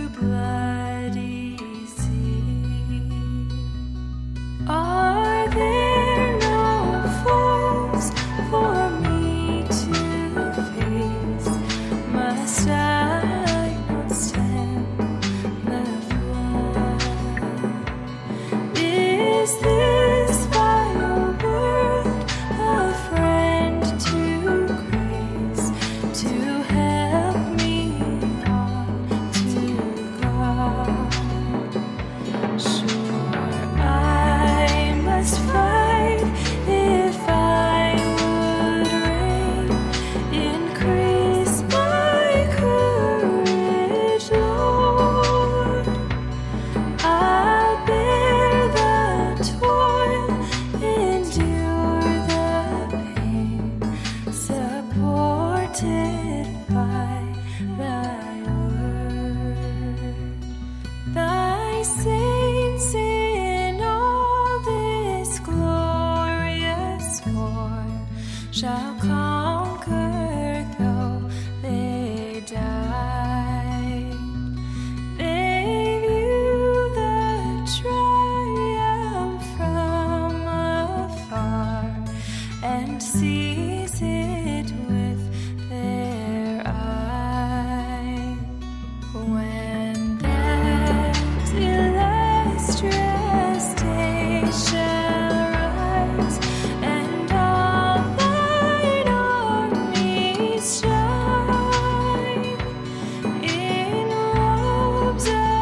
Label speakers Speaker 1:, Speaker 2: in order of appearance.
Speaker 1: bloody sea. Are there no foes for me to face? Must I not stand the flood? Is this vile world a friend to grace, to help me on to God? Sure, I must fight if I would reign. Increase my courage, Lord. I'll bear the toil, endure the pain, supported by thy word. Thy saints in all this glorious war shall conquer though they die. They view the triumph from afar and seize it with their eye. When that illustrious day shall rise, and all thine armies shine in robes of